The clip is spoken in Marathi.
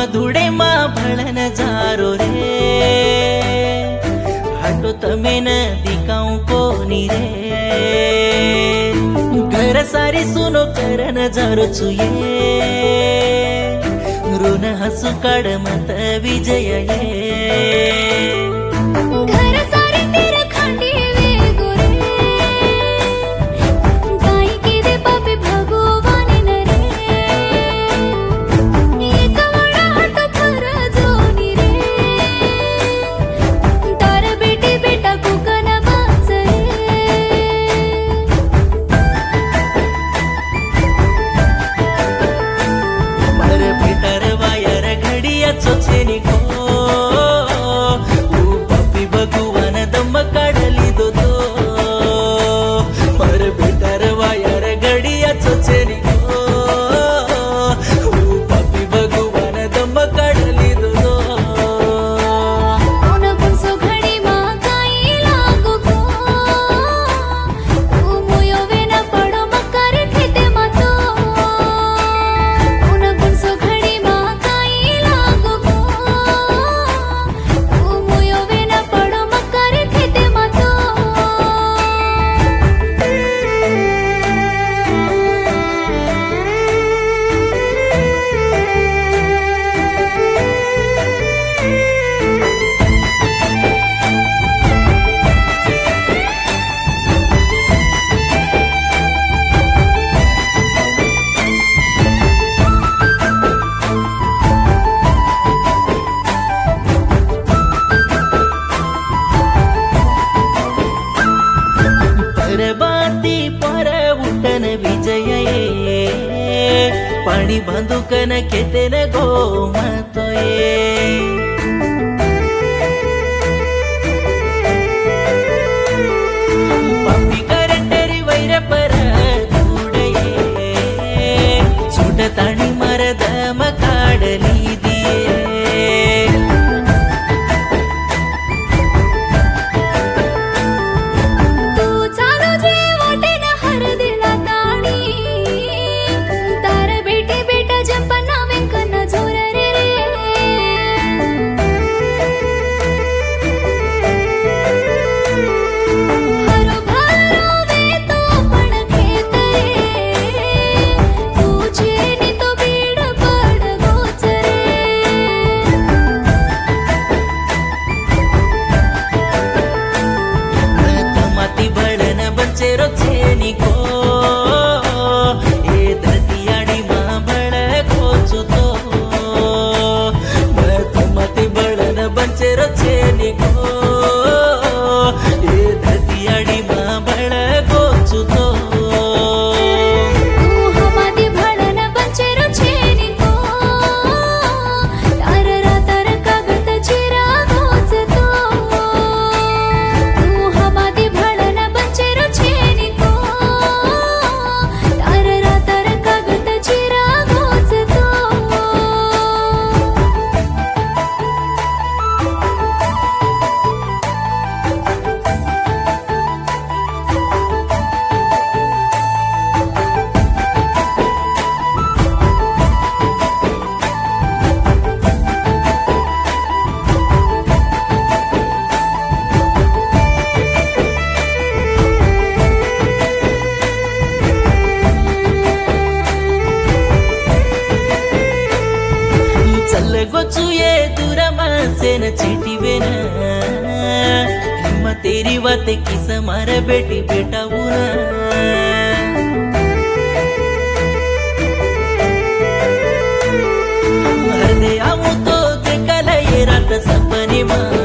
धुड़े माँ भलन जारो रे हटो तमे न दिखाऊं को रे घर सारी सुनो कर नजारो छुये ऋण हसु काढ मत विजय ये घर सारे तेरा खांडी वे गोरे गाई के दे पापी भगवान नरे ये कवड़ा हट फर जोनी रे तार बेटी बेटा कुकन बांचे मर भीतर वायर घडिया चोचेनी को बाती पर उठन विजय पाणी बंदूकन खेतेन गो मतोये पापी करटेरी वैर पर धुडये सुटताणी मरद मकाडली दिये गोचुये दूरमासेन चिटिवेन हिम्मत तेरी बात किस मार बेटी बेटा बुना हर दे आमु तो देखला ये रात सपने मा